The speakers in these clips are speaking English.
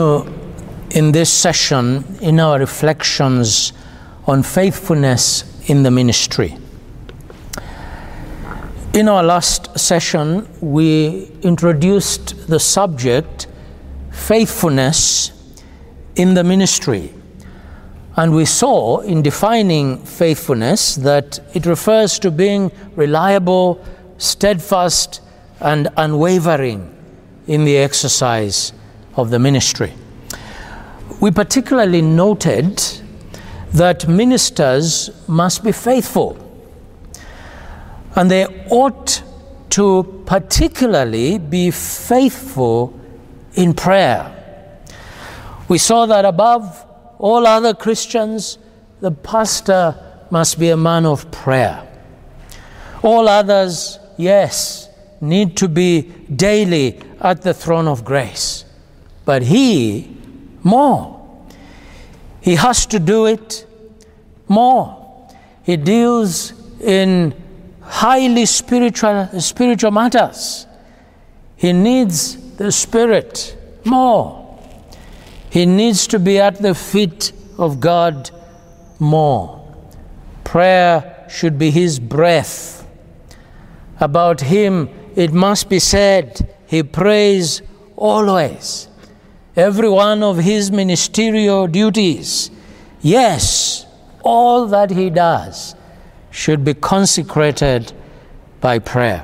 In this session, in our reflections on faithfulness in the ministry. In our last session, we introduced the subject, faithfulness in the ministry. And we saw in defining faithfulness that it refers to being reliable, steadfast, and unwavering in the exercise of the ministry. We particularly noted that ministers must be faithful, and they ought to particularly be faithful in prayer. We saw that above all other Christians, the pastor must be a man of prayer. All others, yes, need to be daily at the throne of grace. But he, more. He has to do it more. He deals in highly spiritual matters. He needs the Spirit more. He needs to be at the feet of God more. Prayer should be his breath. About him, it must be said, he prays always. Every one of his ministerial duties, yes, all that he does should be consecrated by prayer.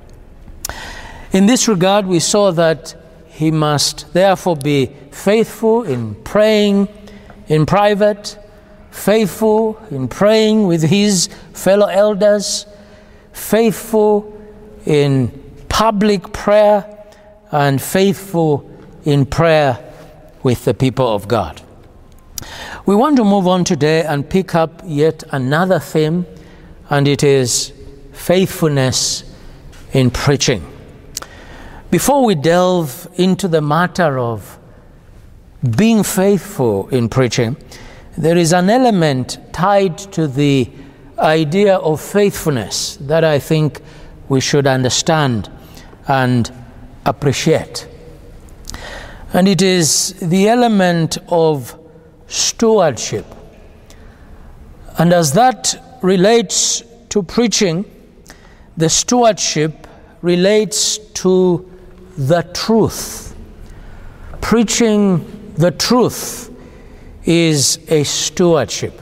In this regard, we saw that he must therefore be faithful in praying in private, faithful in praying with his fellow elders, faithful in public prayer, and faithful in prayer with the people of God. We want to move on today and pick up yet another theme, and it is faithfulness in preaching. Before we delve into the matter of being faithful in preaching, there is an element tied to the idea of faithfulness that I think we should understand and appreciate. And it is the element of stewardship. And as that relates to preaching, the stewardship relates to the truth. Preaching the truth is a stewardship.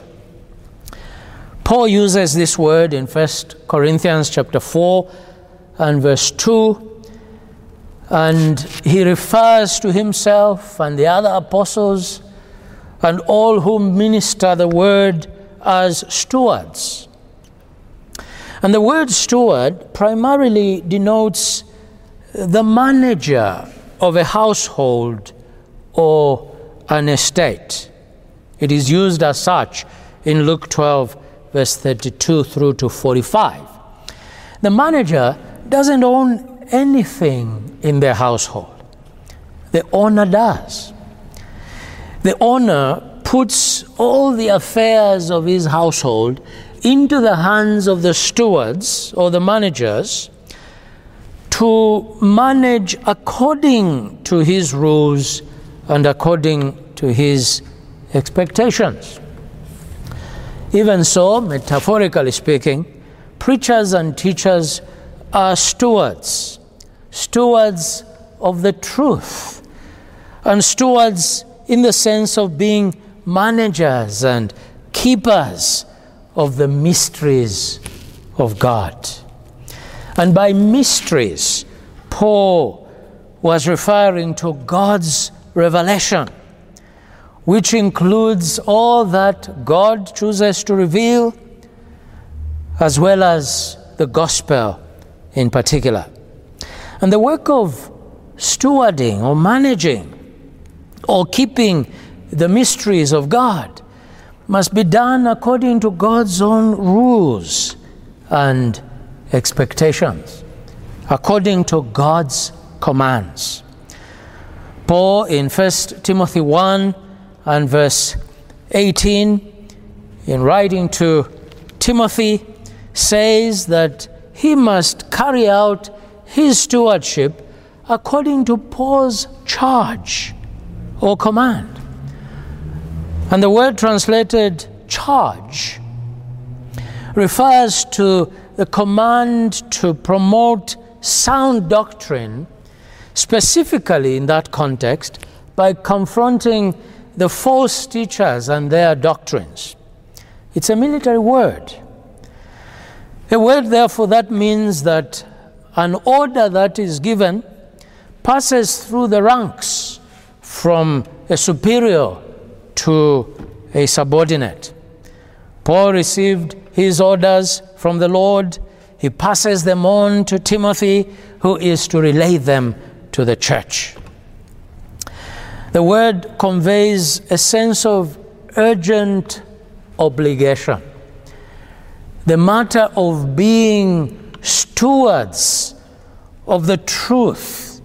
Paul uses this word in 1 Corinthians chapter 4 and verse 2. And he refers to himself and the other apostles and all who minister the word as stewards. And the word steward primarily denotes the manager of a household or an estate. It is used as such in Luke 12, verse 32 through to 45. The manager doesn't own anything in their household. The owner does. The owner puts all the affairs of his household into the hands of the stewards or the managers to manage according to his rules and according to his expectations. Even so, metaphorically speaking, preachers and teachers are stewards of the truth, and stewards in the sense of being managers and keepers of the mysteries of God. And by mysteries, Paul was referring to God's revelation, which includes all that God chooses to reveal, as well as the gospel in particular. And the work of stewarding or managing or keeping the mysteries of God must be done according to God's own rules and expectations, according to God's commands. Paul in 1 Timothy 1 and verse 18, in writing to Timothy, says that he must carry out his stewardship according to Paul's charge. or command. And the word translated charge refers to the command to promote sound doctrine, specifically in that context, by confronting the false teachers and their doctrines. It's a military word. A word, therefore, that means that an order that is given passes through the ranks from a superior to a subordinate. Paul received his orders from the Lord. He passes them on to Timothy, who is to relay them to the church. The word conveys a sense of urgent obligation. The matter of being stewards of the truth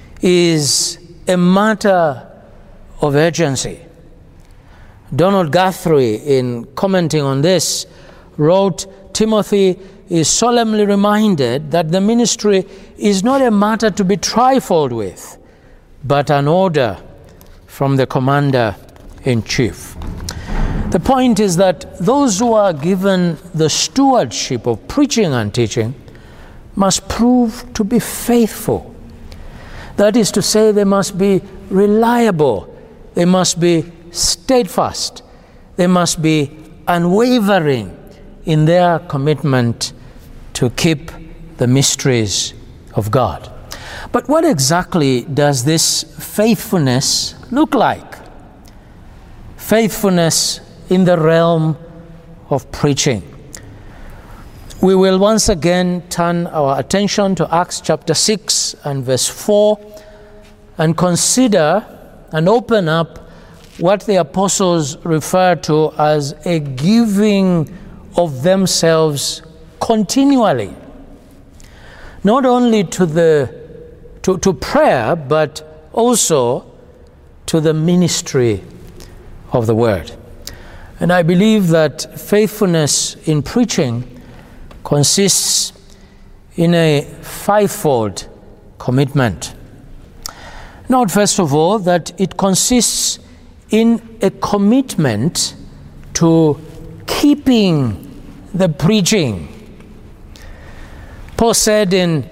is a matter of urgency. Donald Guthrie, in commenting on this, wrote, Timothy is solemnly reminded that the ministry is not a matter to be trifled with, but an order from the commander-in-chief. The point is that those who are given the stewardship of preaching and teaching must prove to be faithful. That is to say, they must be reliable, they must be steadfast, they must be unwavering in their commitment to keep the mysteries of God. But what exactly does this faithfulness look like? Faithfulness in the realm of preaching. We will once again turn our attention to Acts chapter 6 and verse 4 and consider and open up what the apostles refer to as a giving of themselves continually, not only to prayer, but also to the ministry of the word. And I believe that faithfulness in preaching consists in a fivefold commitment. Note, first of all, that it consists in a commitment to keeping the preaching. Paul said in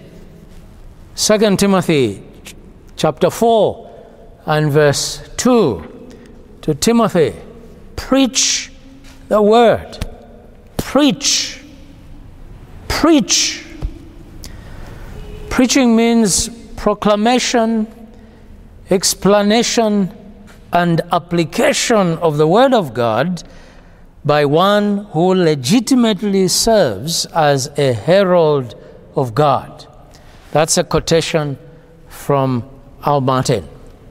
2 Timothy chapter 4 and verse 2 to Timothy, preach the word. Preach. Preach. Preaching means proclamation, explanation, and application of the word of God by one who legitimately serves as a herald of God. That's a quotation from Al Martin.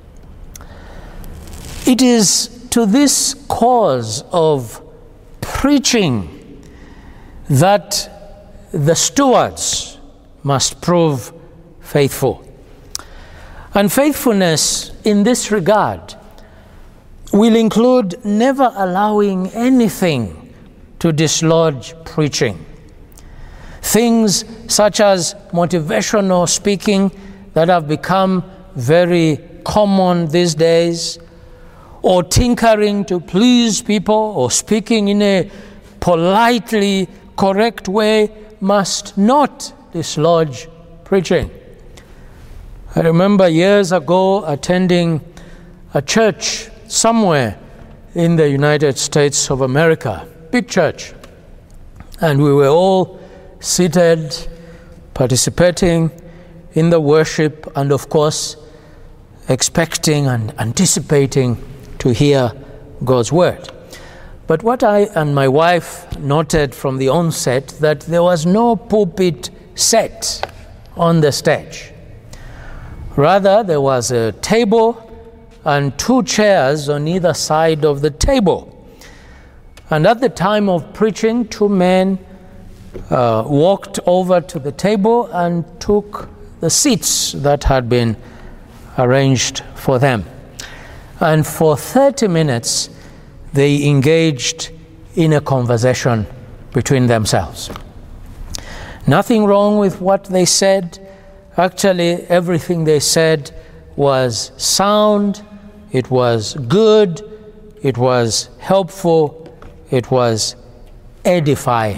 It is to this cause of preaching that the stewards must prove faithful. And faithfulness in this regard will include never allowing anything to dislodge preaching. Things such as motivational speaking that have become very common these days, or tinkering to please people, or speaking in a politely correct way, must not dislodge preaching. I remember years ago attending a church somewhere in the United States of America, big church, and we were all seated, participating in the worship, and of course, expecting and anticipating to hear God's word. But what I and my wife noted from the onset, that there was no pulpit set on the stage. Rather, there was a table and two chairs on either side of the table. And at the time of preaching, two men walked over to the table and took the seats that had been arranged for them. And for 30 minutes, they engaged in a conversation between themselves. Nothing wrong with what they said. Actually, everything they said was sound It was good, it was helpful, it was edifying.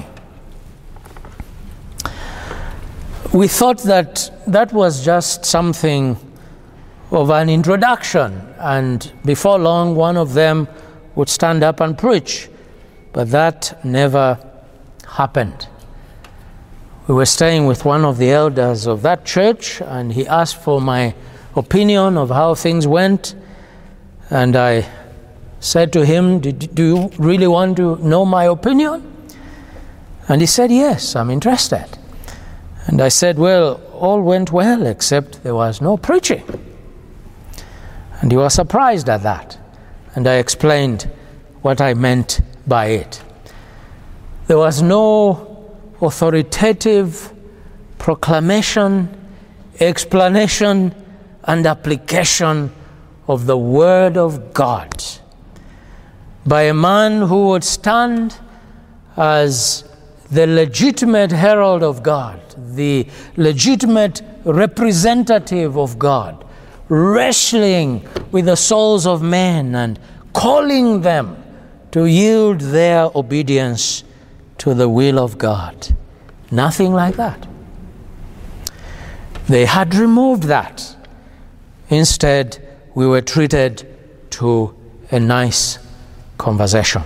We thought that that was just something of an introduction, and before long one of them would stand up and preach, but that never happened. We were staying with one of the elders of that church, and he asked for my opinion of how things went, and I said to him, do you really want to know my opinion? And he said, yes, I'm interested. And I said, well, all went well except there was no preaching. And he was surprised at that. And I explained what I meant by it. There was no authoritative proclamation, explanation, and application of the Word of God by a man who would stand as the legitimate herald of God, the legitimate representative of God, wrestling with the souls of men and calling them to yield their obedience to the will of God. Nothing like that. They had removed that. Instead, we were treated to a nice conversation.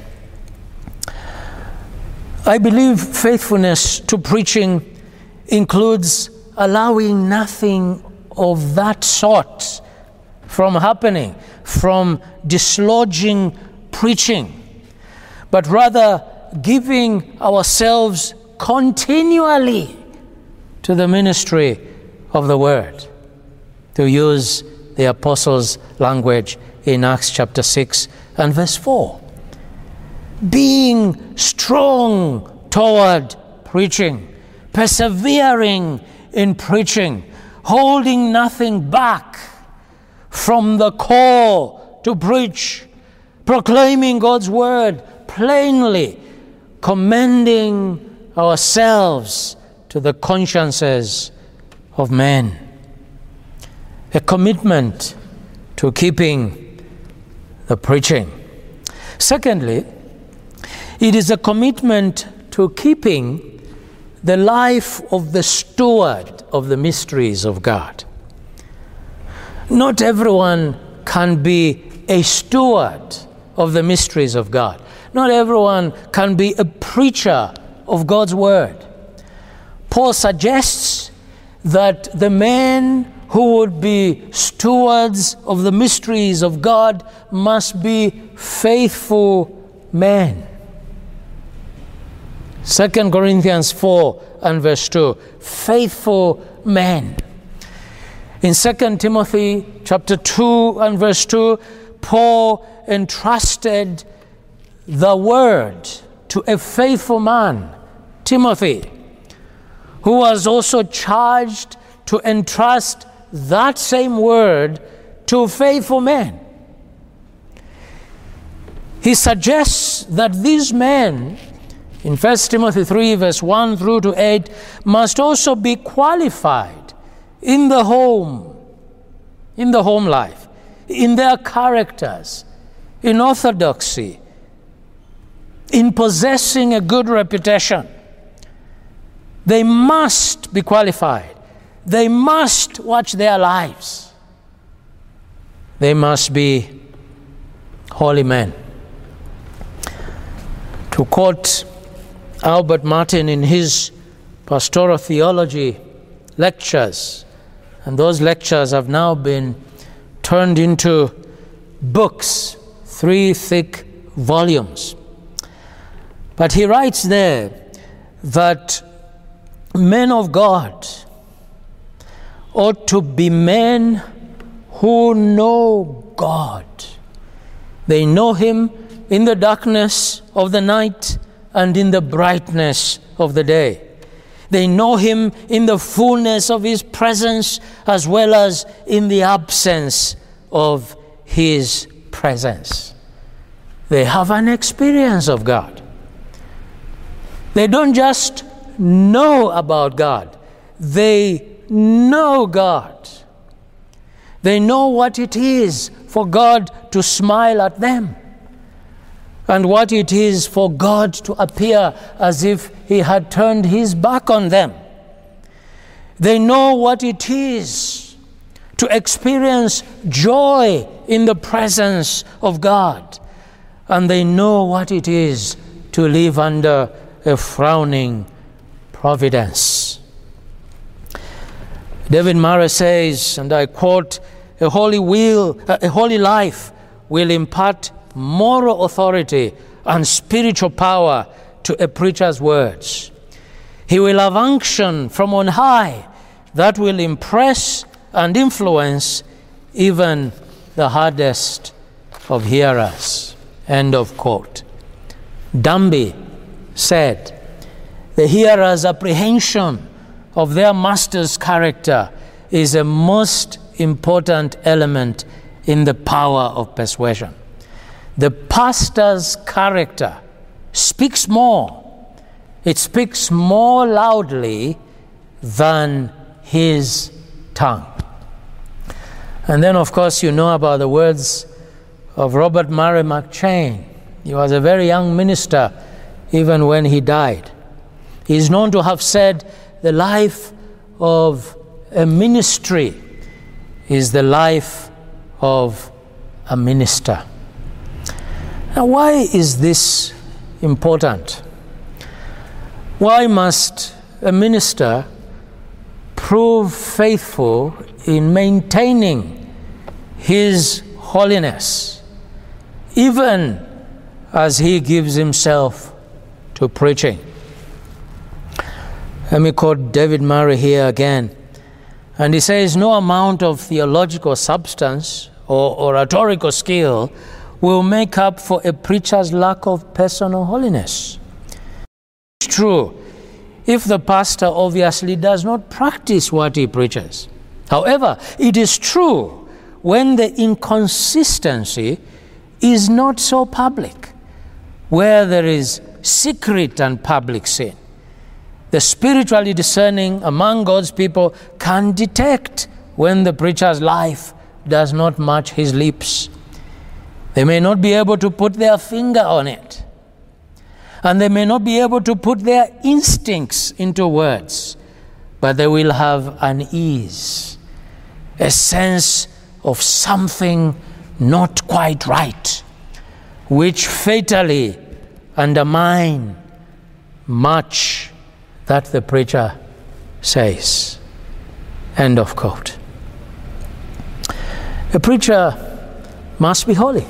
I believe faithfulness to preaching includes allowing nothing of that sort from happening, from dislodging preaching, but rather giving ourselves continually to the ministry of the Word, to use the apostles' language in Acts chapter 6 and verse 4. Being strong toward preaching, persevering in preaching, holding nothing back from the call to preach, proclaiming God's word plainly, commending ourselves to the consciences of men. A commitment to keeping the preaching. Secondly, it is a commitment to keeping the life of the steward of the mysteries of God. Not everyone can be a steward of the mysteries of God. Not everyone can be a preacher of God's word. Paul suggests that the men who would be stewards of the mysteries of God must be faithful men. 2 Corinthians 4 and verse 2, faithful men. In 2 Timothy chapter 2 and verse 2, Paul entrusted the word to a faithful man, Timothy, who was also charged to entrust that same word to faithful men. He suggests that these men, in 1 Timothy 3 verse 1 through to 8, must also be qualified in the home life, in their characters, in orthodoxy, in possessing a good reputation. They must be qualified. They must watch their lives. They must be holy men. To quote Albert Martin in his pastoral theology lectures, and those lectures have now been turned into books, 3 thick volumes. But he writes there that men of God ought to be men who know God. They know Him in the darkness of the night and in the brightness of the day. They know Him in the fullness of His presence as well as in the absence of His presence. They have an experience of God. They don't just know about God. They know God. They know what it is for God to smile at them, and what it is for God to appear as if he had turned his back on them. They know what it is to experience joy in the presence of God, and they know what it is to live under a frowning providence. David Murray says, and I quote, a holy life will impart moral authority and spiritual power to a preacher's words. He will have unction from on high that will impress and influence even the hardest of hearers. End of quote. Dumby said, the hearer's apprehension of their master's character is a most important element in the power of persuasion. The pastor's character speaks more. It speaks more loudly than his tongue. And then, of course, you know about the words of Robert Murray McCheyne. He was a very young minister even when he died. He is known to have said, the life of a ministry is the life of a minister. Now, why is this important? Why must a minister prove faithful in maintaining his holiness, even as he gives himself to preaching? Let me quote David Murray here again. And he says, no amount of theological substance or oratorical skill will make up for a preacher's lack of personal holiness. It's true if the pastor obviously does not practice what he preaches. However, it is true when the inconsistency is not so public, where there is secret and public sin. The spiritually discerning among God's people can detect when the preacher's life does not match his lips. They may not be able to put their finger on it, and they may not be able to put their instincts into words, but they will have an ease, a sense of something not quite right, which fatally undermine much that the preacher says. End of quote. A preacher must be holy,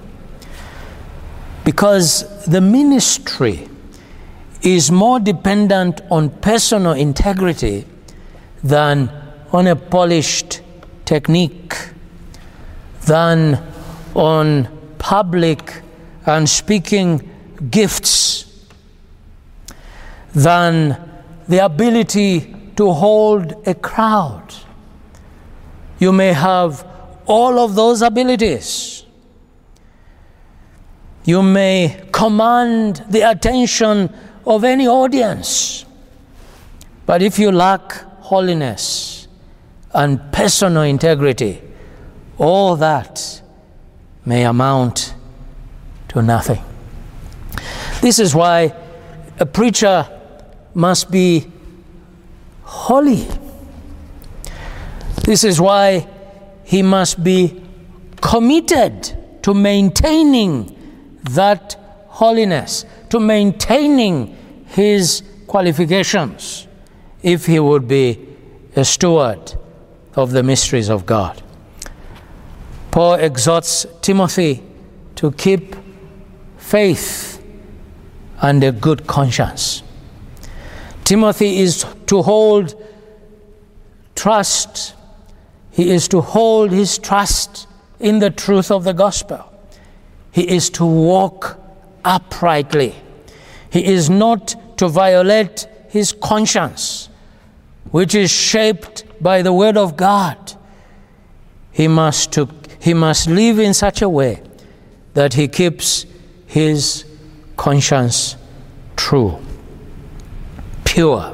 because the ministry is more dependent on personal integrity than on a polished technique, than on public and speaking gifts, than the ability to hold a crowd. You may have all of those abilities. You may command the attention of any audience. But if you lack holiness and personal integrity, all that may amount to nothing. This is why a preacher must be holy. This is why he must be committed to maintaining that holiness, to maintaining his qualifications, if he would be a steward of the mysteries of God. Paul exhorts Timothy to keep faith and a good conscience. Timothy is to hold trust. He is to hold his trust in the truth of the gospel. He is to walk uprightly. He is not to violate his conscience, which is shaped by the word of God. He must live in such a way that he keeps his conscience true, pure.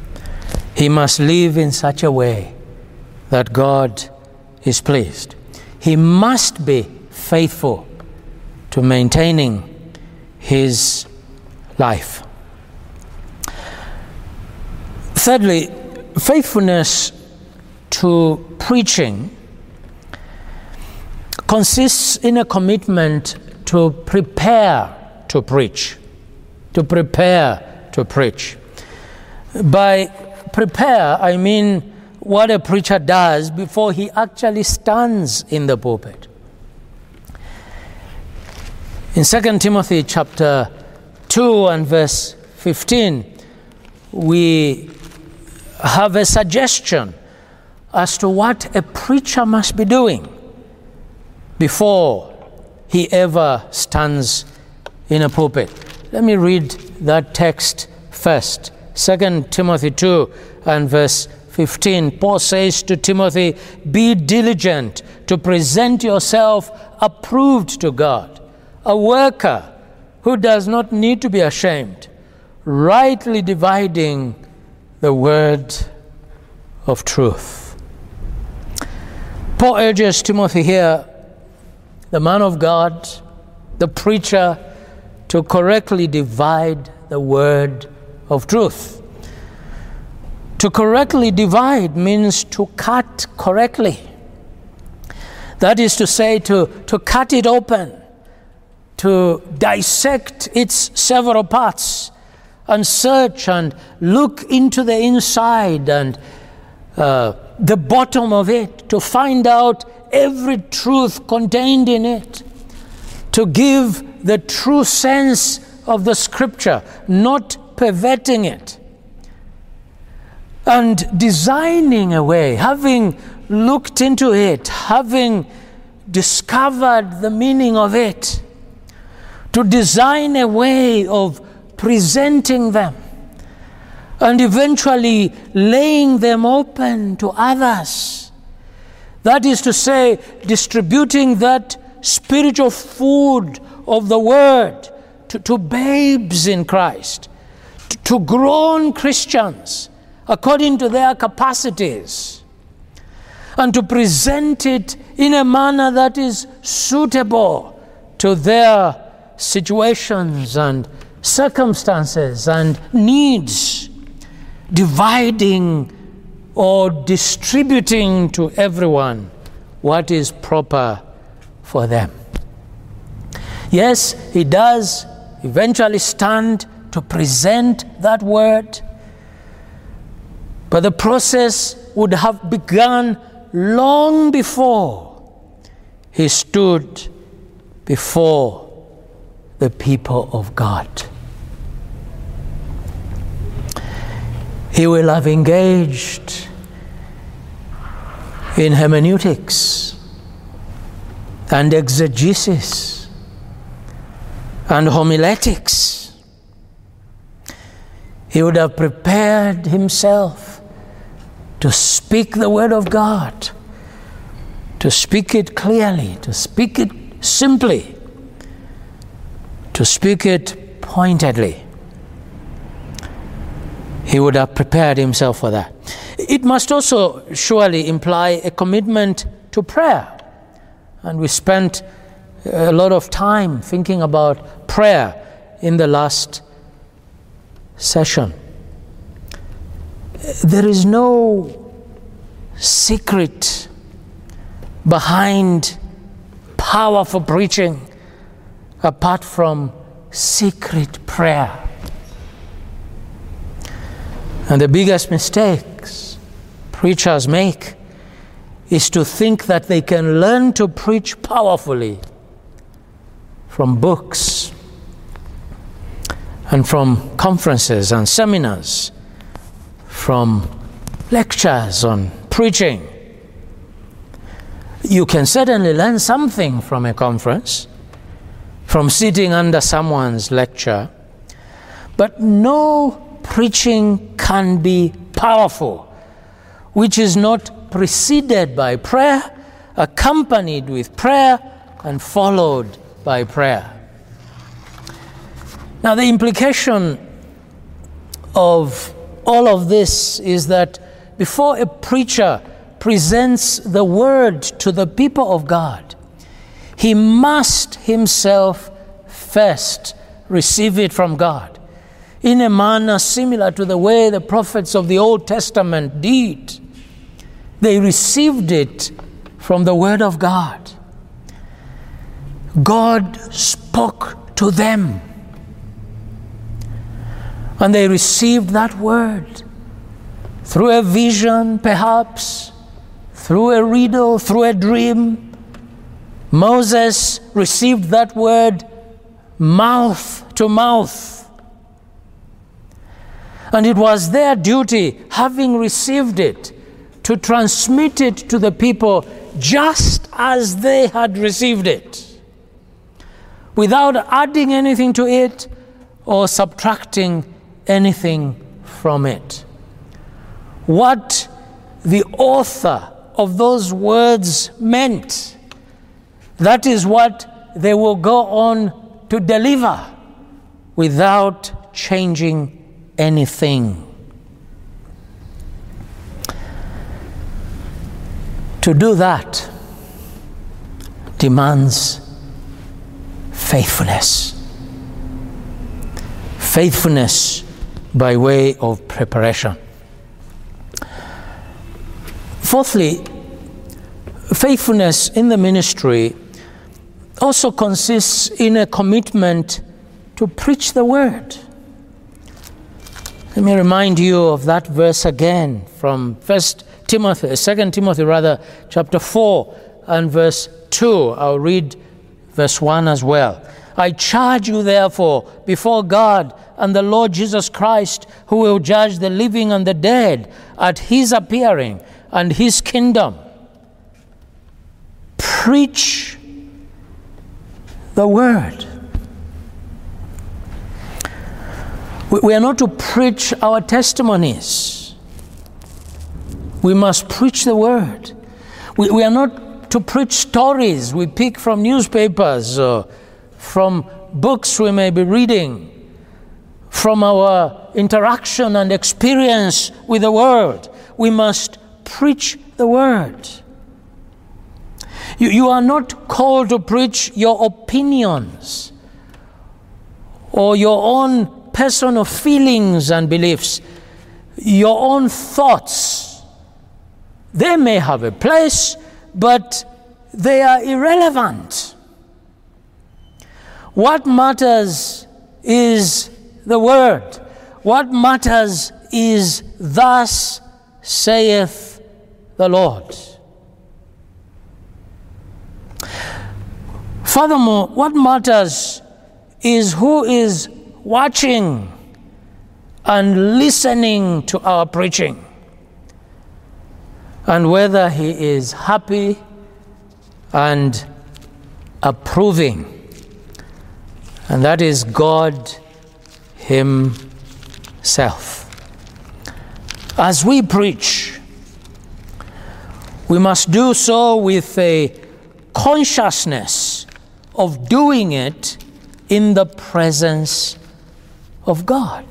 He must live in such a way that God is pleased. he must be faithful to maintaining his life. Thirdly, faithfulness to preaching consists in a commitment to prepare to preach. To prepare to preach. By prepare, I mean what a preacher does before he actually stands in the pulpit. In 2 Timothy chapter 2 and verse 15, we have a suggestion as to what a preacher must be doing before he ever stands in a pulpit. Let me read that text first. 2 Timothy 2 and verse 15. Paul says to Timothy, "Be diligent to present yourself approved to God, a worker who does not need to be ashamed, rightly dividing the word of truth." Paul urges Timothy here, the man of God, the preacher, to correctly divide the word of truth. To correctly divide means to cut correctly. That is to say, to cut it open, to dissect its several parts and search and look into the inside and the bottom of it, to find out every truth contained in it, to give the true sense of the Scripture, not perverting it, and designing a way, having looked into it, having discovered the meaning of it, to design a way of presenting them and eventually laying them open to others. That is to say, distributing that spiritual food of the Word to babes in Christ, to grown Christians according to their capacities, and to present it in a manner that is suitable to their situations and circumstances and needs, dividing or distributing to everyone what is proper for them. Yes, he does eventually stand to present that word, but the process would have begun long before he stood before the people of God. He will have engaged in hermeneutics and exegesis and homiletics. He would have prepared himself to speak the word of God, to speak it clearly, to speak it simply, to speak it pointedly. He would have prepared himself for that. It must also surely imply a commitment to prayer. And we spent a lot of time thinking about prayer in the last session. There is no secret behind powerful preaching apart from secret prayer. And the biggest mistakes preachers make is to think that they can learn to preach powerfully from books and from conferences and seminars, from lectures on preaching. You can certainly learn something from a conference, from sitting under someone's lecture, but no preaching can be powerful which is not preceded by prayer, accompanied with prayer, and followed by prayer. Now, the implication of all of this is that before a preacher presents the word to the people of God, he must himself first receive it from God in a manner similar to the way the prophets of the Old Testament did. They received it from the Word of God. God spoke to them, and they received that word through a vision, perhaps, through a riddle, through a dream. Moses received that word mouth to mouth. And it was their duty, having received it, to transmit it to the people just as they had received it, without adding anything to it or subtracting anything from it. What the author of those words meant, that is what they will go on to deliver without changing anything. To do that demands faithfulness. Faithfulness by way of preparation. Fourthly, faithfulness in the ministry also consists in a commitment to preach the word. Let me remind you of that verse again from 2 Timothy chapter 4 and verse 2. I'll read verse 1 as well. I charge you therefore before God and the Lord Jesus Christ, who will judge the living and the dead at his appearing and his kingdom. Preach the word. We are not to preach our testimonies. We must preach the word. We are not to preach stories we pick from newspapers or from books we may be reading, from our interaction and experience with the world. We must preach the word. You are not called to preach your opinions or your own personal feelings and beliefs, your own thoughts. They may have a place, but they are irrelevant. What matters is the word. What matters is thus saith the Lord. Furthermore, what matters is who is watching and listening to our preaching, and whether he is happy and approving. And that is God himself. As we preach, we must do so with a consciousness of doing it in the presence of God.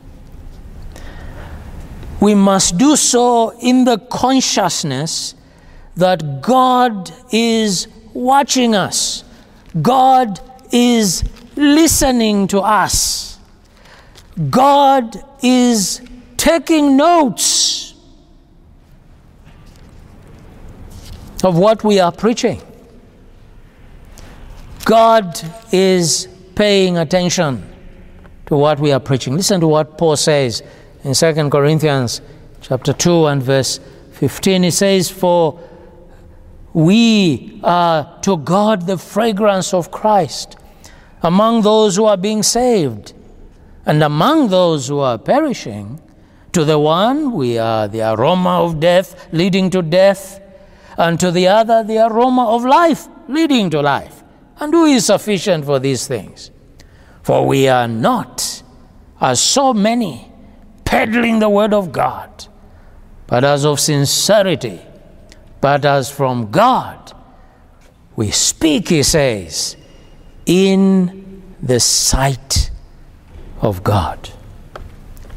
We must do so in the consciousness that God is watching us. God is listening to us. God is taking notes of what we are preaching. God is paying attention to what we are preaching. Listen to what Paul says in 2 Corinthians chapter 2 and verse 15. He says, "For we are to God the fragrance of Christ among those who are being saved, and among those who are perishing. To the one we are the aroma of death leading to death, and to the other the aroma of life leading to life. And who is sufficient for these things? For we are not, as so many, peddling the word of God, but as of sincerity, but as from God, we speak," he says, "in the sight of God."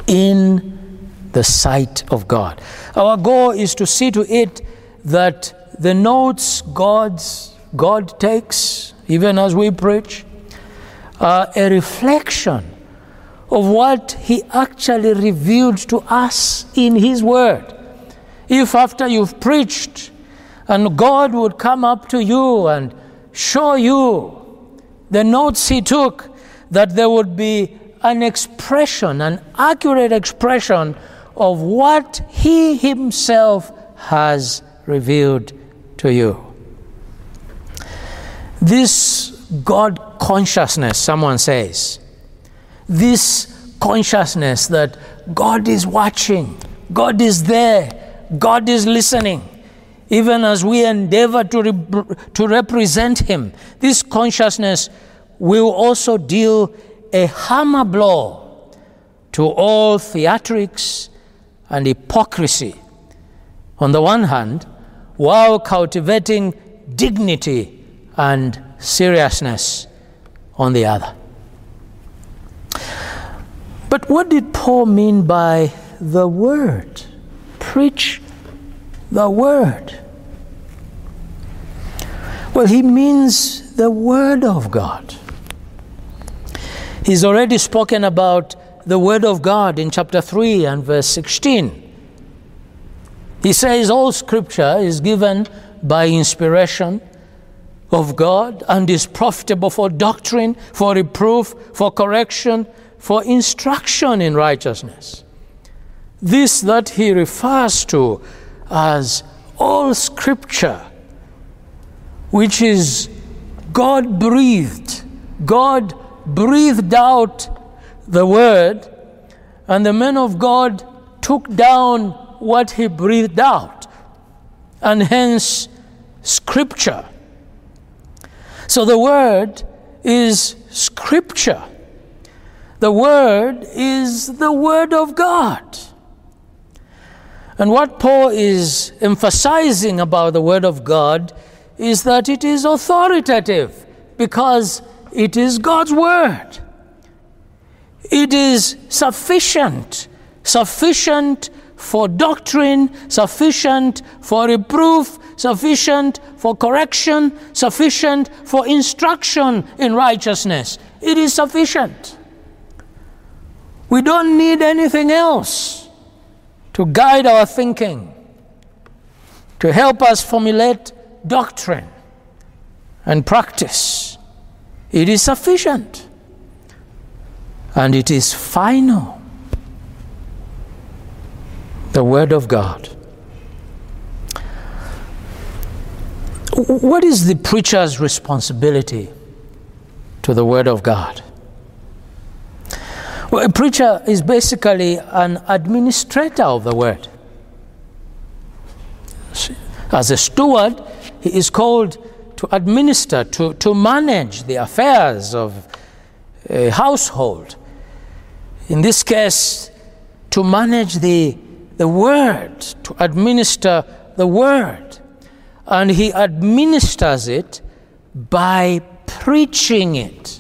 In the sight of God. Our goal is to see to it that the notes God takes, even as we preach, are a reflection of what He actually revealed to us in His Word. If after you've preached and God would come up to you and show you the notes He took, that there would be an expression, an accurate expression of what He Himself has revealed to you. This God consciousness, someone says, this consciousness that God is watching, God is there, God is listening, even as we endeavor to represent Him, this consciousness will also deal a hammer blow to all theatrics and hypocrisy on the one hand, while cultivating dignity and seriousness on the other. But what did Paul mean by the Word? Preach the Word. Well, he means the Word of God. He's already spoken about the Word of God in chapter 3 and verse 16. He says all Scripture is given by inspiration of God and is profitable for doctrine, for reproof, for correction, for instruction in righteousness. This that he refers to as all Scripture, which is God-breathed. God breathed out the Word, and the men of God took down what He breathed out, and hence Scripture. So the Word is Scripture. The Word is the Word of God. And what Paul is emphasizing about the Word of God is that it is authoritative because it is God's Word. It is sufficient for doctrine, sufficient for reproof, sufficient for correction, sufficient for instruction in righteousness. It is sufficient. We don't need anything else to guide our thinking, to help us formulate doctrine and practice. It is sufficient. And it is final. The Word of God. What is the preacher's responsibility to the Word of God? Well, a preacher is basically an administrator of the Word. As a steward, he is called to administer, to manage the affairs of a household. In this case, to manage the Word, to administer the Word. And he administers it by preaching it.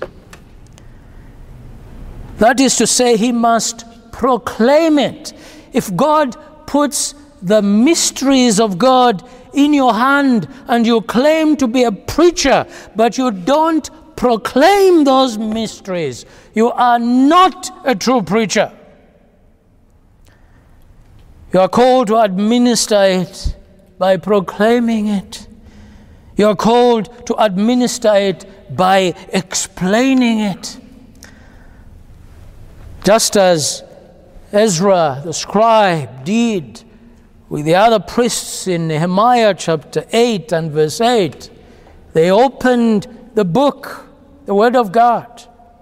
That is to say, he must proclaim it. If God puts the mysteries of God in your hand and you claim to be a preacher, but you don't proclaim those mysteries, you are not a true preacher. You are called to administer it by proclaiming it. You are called to administer it by explaining it. Just as Ezra the scribe did with the other priests in Nehemiah chapter 8 and verse 8. They opened the book, the Word of God,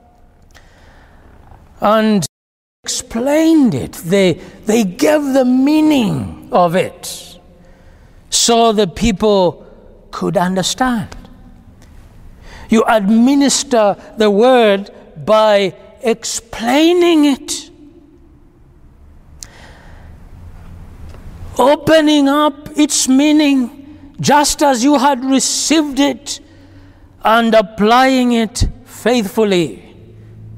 and explained it. They gave the meaning of it so the people could understand. You administer the Word by explaining it, opening up its meaning just as you had received it, and applying it faithfully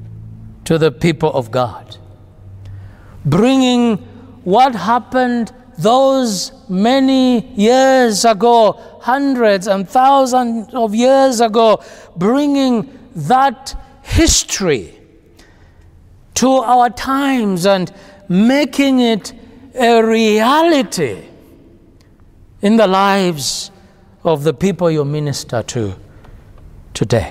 to the people of God. Bringing what happened those many years ago, hundreds and thousands of years ago, bringing that history to our times and making it a reality in the lives of the people you minister to today.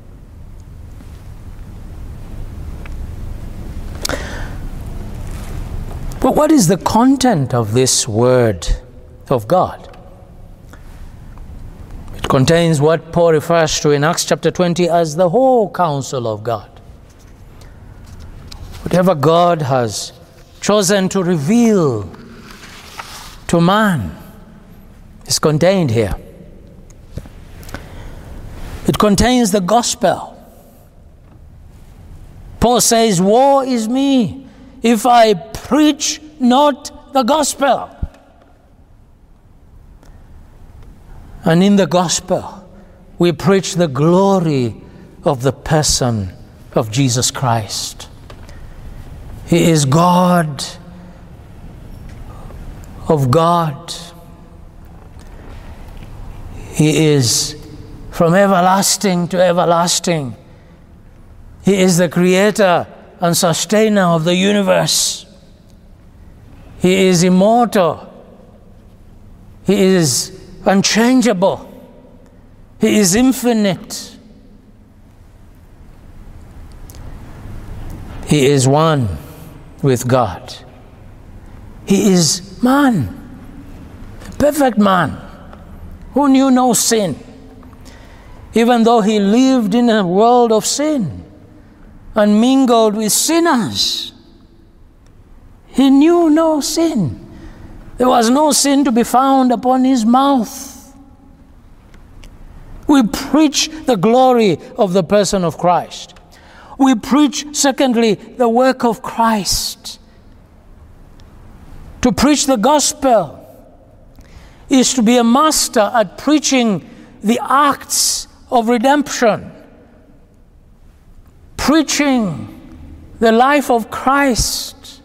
But what is the content of this word of God? It contains what Paul refers to in Acts chapter 20 as the whole counsel of God. Whatever God has chosen to reveal to man is contained here. It contains the gospel. Paul says, "Woe is me if I preach not the gospel." And in the gospel, we preach the glory of the person of Jesus Christ. He is God of God. He is from everlasting to everlasting. He is the creator and sustainer of the universe. He is immortal. He is unchangeable. He is infinite. He is one with God. He is man, a perfect man who knew no sin, even though he lived in a world of sin and mingled with sinners. He knew no sin. There was no sin to be found upon his mouth. We preach the glory of the person of Christ. We preach, secondly, the work of Christ. To preach the gospel is to be a master at preaching the acts of redemption, preaching the life of Christ,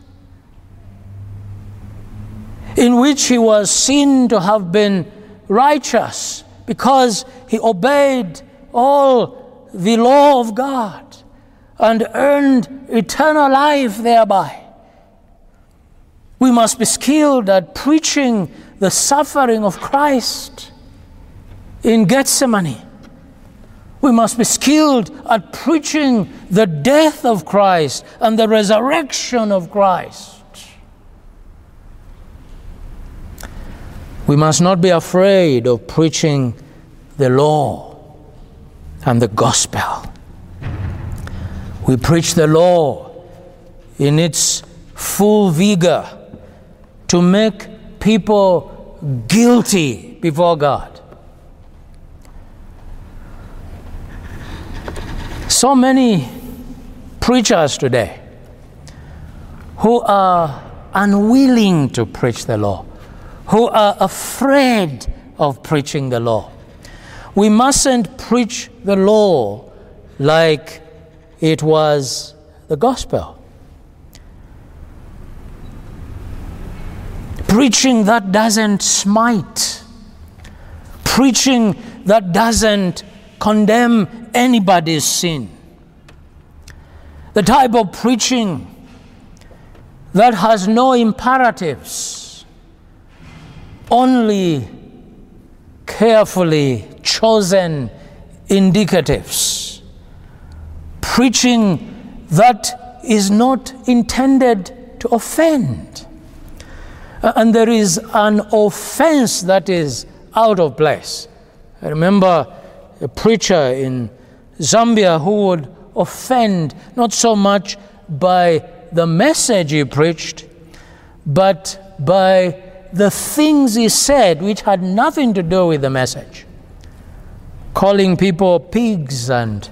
in which he was seen to have been righteous because he obeyed all the law of God and earned eternal life thereby. We must be skilled at preaching the suffering of Christ in Gethsemane. We must be skilled at preaching the death of Christ and the resurrection of Christ. We must not be afraid of preaching the law and the gospel. We preach the law in its full vigor to make people guilty before God. So many preachers today who are unwilling to preach the law, who are afraid of preaching the law. We mustn't preach the law like it was the gospel. Preaching that doesn't smite. Preaching that doesn't condemn anybody's sin. The type of preaching that has no imperatives, only carefully chosen indicatives. Preaching that is not intended to offend. And there is an offense that is out of place. I remember a preacher in Zambia who would offend not so much by the message he preached, but by the things he said which had nothing to do with the message. Calling people pigs and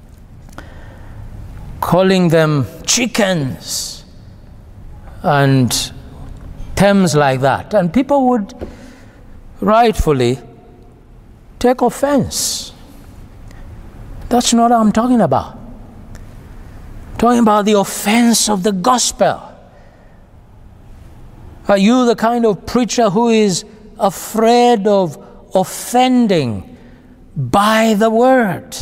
calling them chickens and terms like that. And people would rightfully take offense. That's not what I'm talking about. I'm talking about the offense of the gospel. Are you the kind of preacher who is afraid of offending by the word?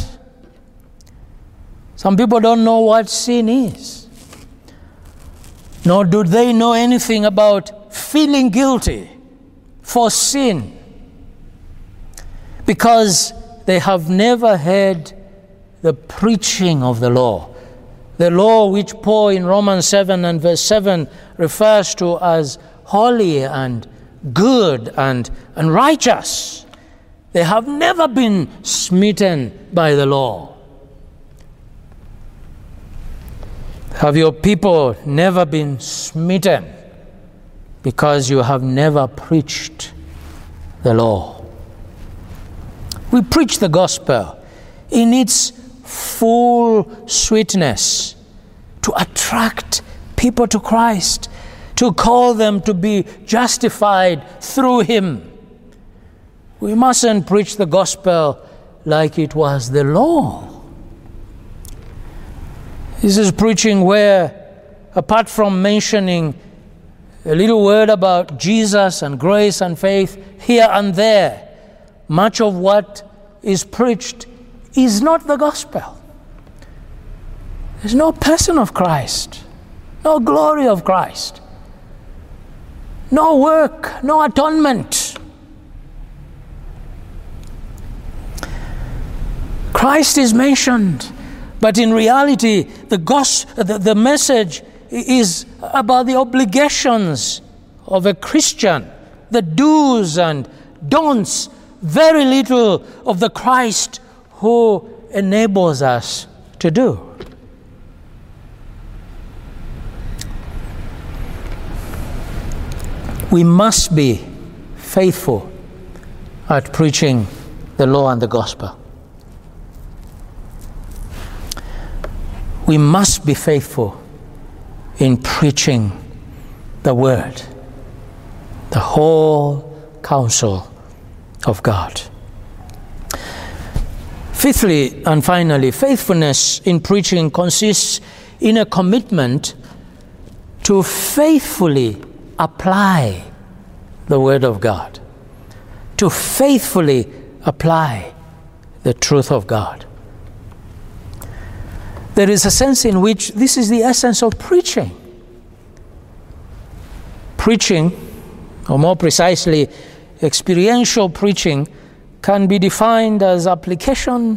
Some people don't know what sin is, nor do they know anything about feeling guilty for sin, because they have never heard the preaching of the law. The law which Paul in Romans 7 and verse 7 refers to as holy and good and righteous. They have never been smitten by the law. Have your people never been smitten because you have never preached the law? We preach the gospel in its full sweetness to attract people to Christ, to call them to be justified through Him. We mustn't preach the gospel like it was the law. This is preaching where, apart from mentioning a little word about Jesus and grace and faith here and there, much of what is preached is not the gospel. There's no person of Christ, no glory of Christ, no work, no atonement. Christ is mentioned, but in reality, the message is about the obligations of a Christian, the do's and don'ts, very little of the Christ who enables us to do. We must be faithful at preaching the law and the gospel. We must be faithful in preaching the word, the whole counsel of God. Fifthly and finally, faithfulness in preaching consists in a commitment to faithfully apply the word of God, to faithfully apply the truth of God. There is a sense in which this is the essence of preaching. Preaching, or more precisely, experiential preaching, can be defined as application.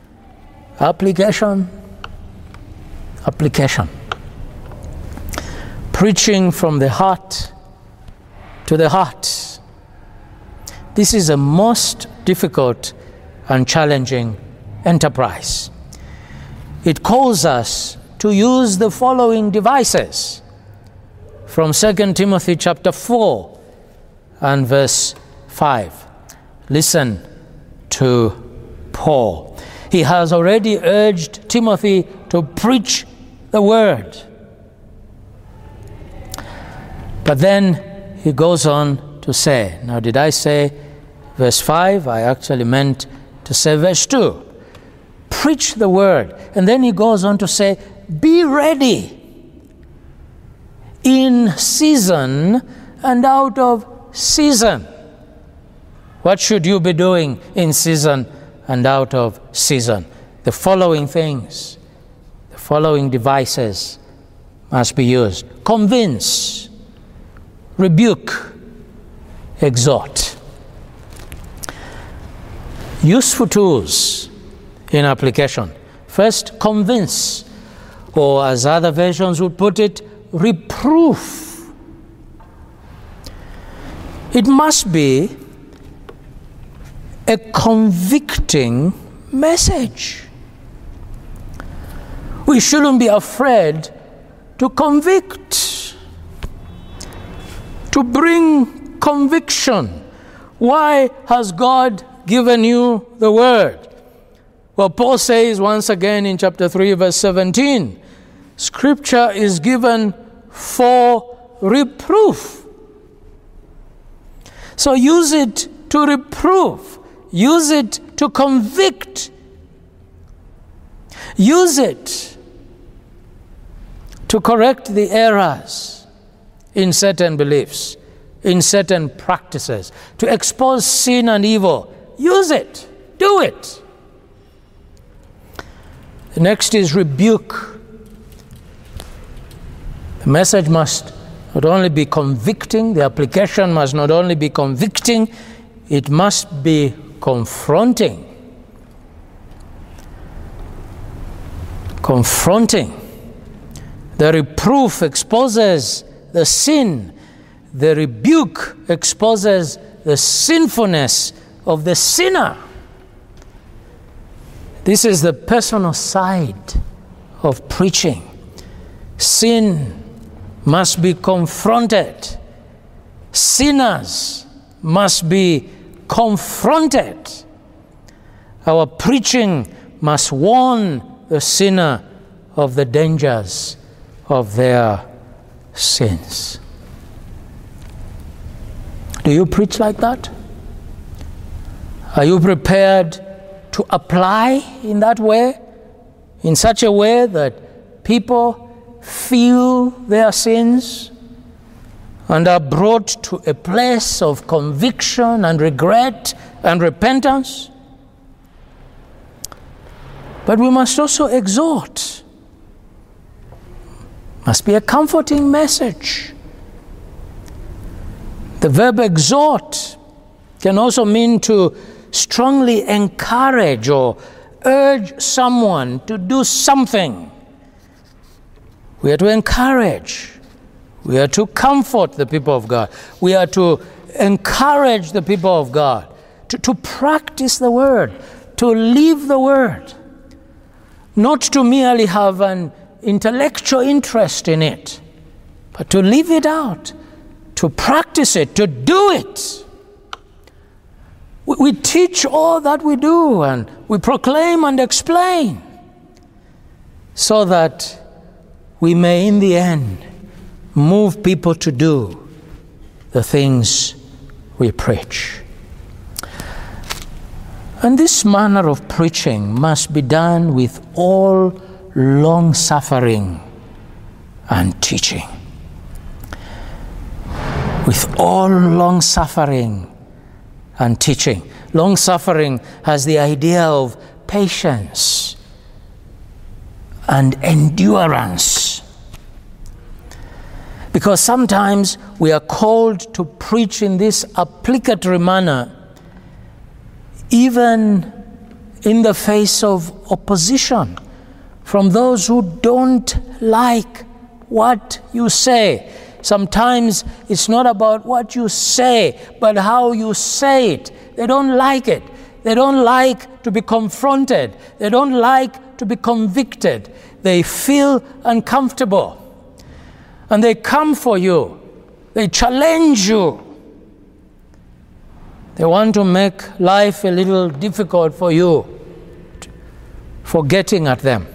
Preaching from the heart to the heart. This is a most difficult and challenging enterprise. It calls us to use the following devices from 2 Timothy chapter 4 and verse 5. Listen to Paul. He has already urged Timothy to preach the word. But then he goes on to say, now did I say verse 5? I actually meant to say verse 2. Preach the word. And then he goes on to say, be ready in season and out of season. What should you be doing in season and out of season? The following things, the following devices must be used. Convince, rebuke, exhort. Useful tools in application. First, convince, or as other versions would put it, reproof. It must be a convicting message. We shouldn't be afraid to convict, to bring conviction. Why has God given you the word? Well, Paul says once again in chapter 3, verse 17, Scripture is given for reproof. So use it to reprove. Use it to convict. Use it to correct the errors in certain beliefs, in certain practices, to expose sin and evil. Use it. Do it. The next is rebuke. The message must not only be convicting, the application must not only be convicting, it must be confronting. Confronting. The reproof exposes the sin. The rebuke exposes the sinfulness of the sinner. This is the personal side of preaching. Sin must be confronted. Sinners must be confronted. Our preaching must warn the sinner of the dangers of their sins. Do you preach like that? Are you prepared to apply in that way, in such a way that people feel their sins and are brought to a place of conviction and regret and repentance? But we must also exhort. Must be a comforting message. The verb exhort can also mean to strongly encourage or urge someone to do something. We are to encourage. We are to comfort the people of God. We are to encourage the people of God to practice the word, to live the word, not to merely have an intellectual interest in it, but to live it out, to practice it, to do it. We teach all that we do, and we proclaim and explain, so that we may in the end move people to do the things we preach. And this manner of preaching must be done with all long-suffering and teaching. With all long-suffering and teaching. Long-suffering has the idea of patience and endurance. Because sometimes we are called to preach in this applicatory manner, even in the face of opposition from those who don't like what you say. Sometimes it's not about what you say, but how you say it. They don't like it. They don't like to be confronted. They don't like to be convicted. They feel uncomfortable. And they come for you. They challenge you. They want to make life a little difficult for you, for getting at them.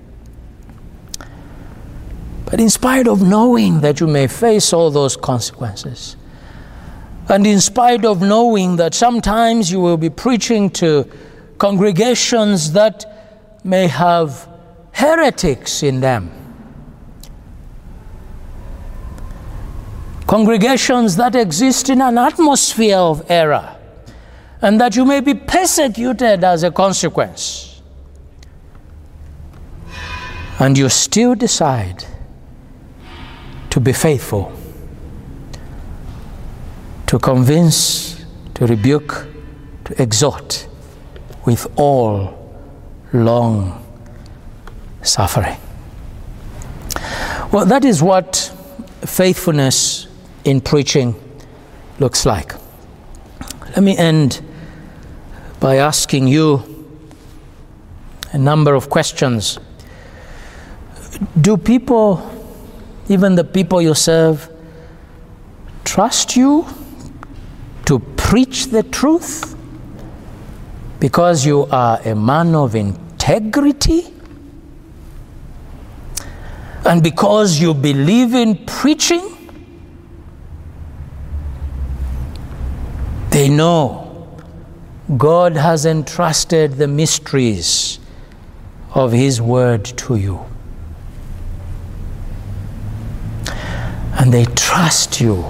But in spite of knowing that you may face all those consequences, and in spite of knowing that sometimes you will be preaching to congregations that may have heretics in them, congregations that exist in an atmosphere of error, and that you may be persecuted as a consequence, and you still decide to be faithful, to convince, to rebuke, to exhort with all long suffering. Well, that is what faithfulness in preaching looks like. Let me end by asking you a number of questions. Do people, even the people you serve, trust you to preach the truth because you are a man of integrity and because you believe in preaching? They know God has entrusted the mysteries of His word to you. And they trust you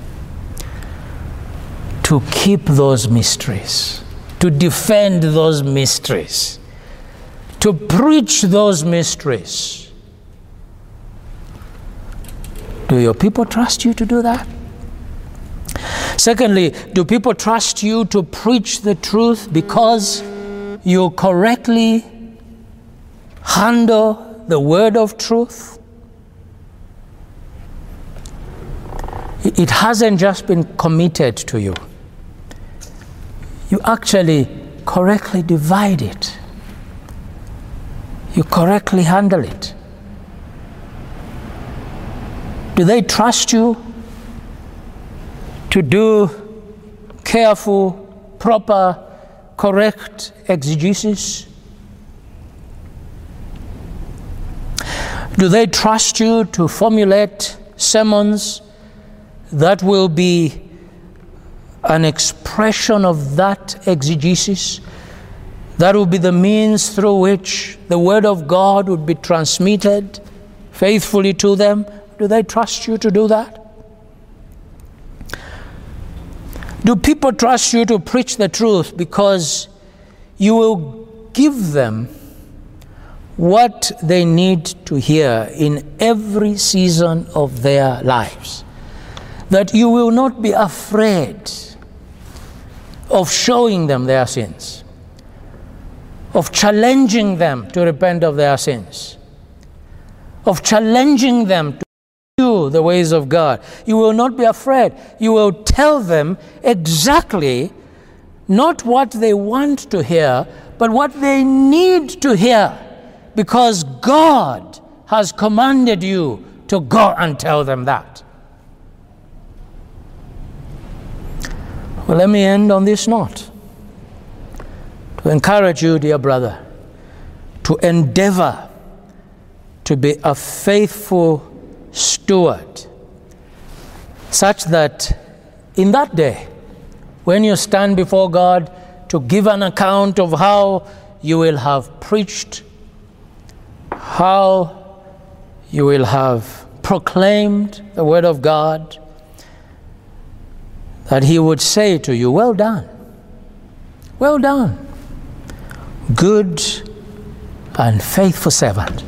to keep those mysteries, to defend those mysteries, to preach those mysteries. Do your people trust you to do that? Secondly, do people trust you to preach the truth because you correctly handle the word of truth? It hasn't just been committed to you. You actually correctly divide it. You correctly handle it. Do they trust you to do careful, proper, correct exegesis? Do they trust you to formulate sermons that will be an expression of that exegesis? That will be the means through which the Word of God would be transmitted faithfully to them? Do they trust you to do that? Do people trust you to preach the truth because you will give them what they need to hear in every season of their lives? That you will not be afraid of showing them their sins, of challenging them to repent of their sins, of challenging them to do the ways of God. You will not be afraid. You will tell them exactly not what they want to hear, but what they need to hear, because God has commanded you to go and tell them that. Well, let me end on this note, to encourage you, dear brother, to endeavor to be a faithful steward, such that in that day, when you stand before God to give an account of how you will have preached, how you will have proclaimed the word of God, that He would say to you, well done, good and faithful servant.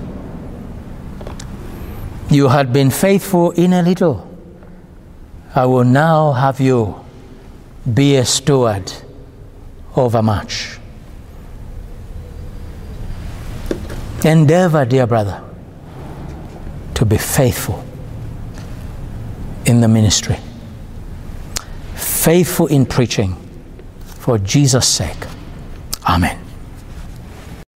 You had been faithful in a little. I will now have you be a steward over much. Endeavor, dear brother, to be faithful in the ministry, faithful in preaching for Jesus' sake. Amen.